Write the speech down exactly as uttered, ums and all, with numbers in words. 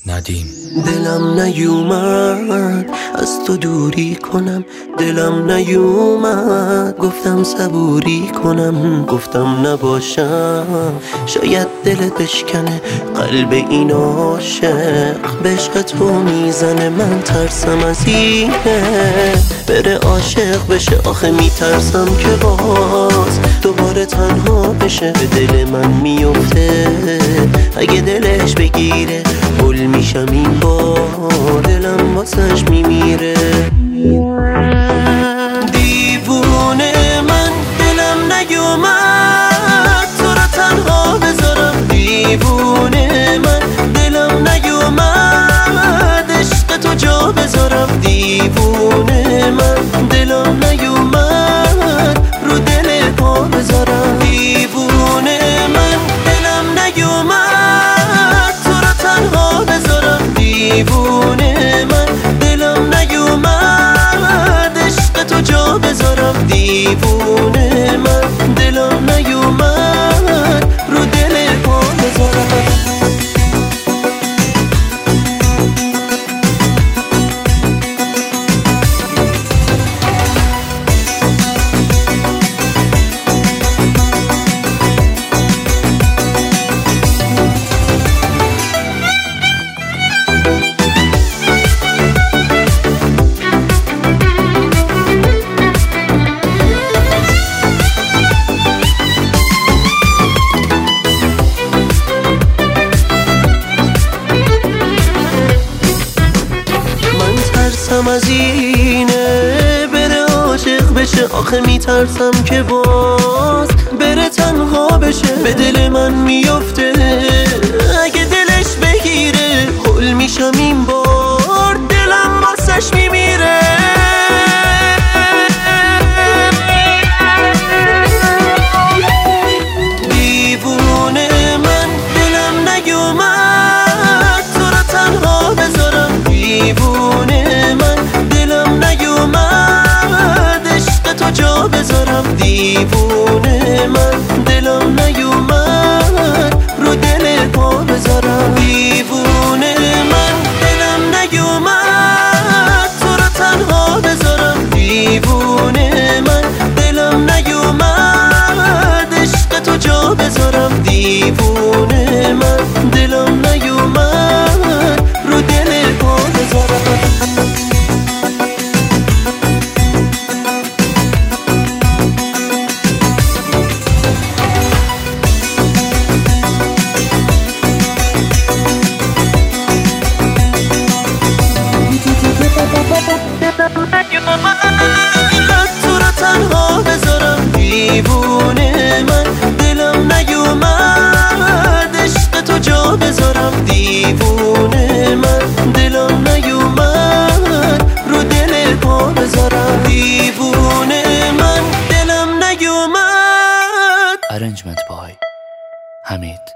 ندیم. دلم نیومد از تو دوری کنم، دلم نیومد گفتم صبوری کنم، گفتم نباشم شاید دلت بشکنه، قلب این عاشق به عشق تو میزنه. من ترسم از اینه بره عاشق بشه، آخه میترسم که باز دوباره تنها بشه. به دل من میفته اگه دلش بگیره، گل میشم این بار دلم واسش میمیره. دیوونه من دلم نیومد تو رو تنها بذارم، دیوونه من دلم نیومد عشق تو جا بذارم، دیوونه من دلم نیومد رو دل پا بذارم، دیوونه من دلم نیومد تو رو تنها بذارم، دیوونه من دلم نیومد عشق تو جا بذارم، دیوونه من دلم نیومد رو دل پا بذارم. ترسم از اینه بره عاشق بشه، آخه میترسم که باز بره تنها بشه. به دل من میفته اگه دلش بگیره، هول میشم این بار دلم واسش میمیره. دیوونه من دلم نیومد تو رو تنها بذارم، دیوونه من دلم نیومد عشق تو جا بذارم، دیوونه من دلم نیومد رو دل پا بذارم، دیوونه من دلم نیومد تو رو تنها بذارم، دیوونه من دلم نیومد عشق تو جا بذارم، دیوونه من دلم نیومد رو دل پا بذارم. تو رو تنها بذارم، دیوونه من دلم نیومد عشق تو جا بذارم، دیوونه من دلم نیومد رو دل پا بذارم، دیوونه من دلم نیومد. Arrangement by حمید.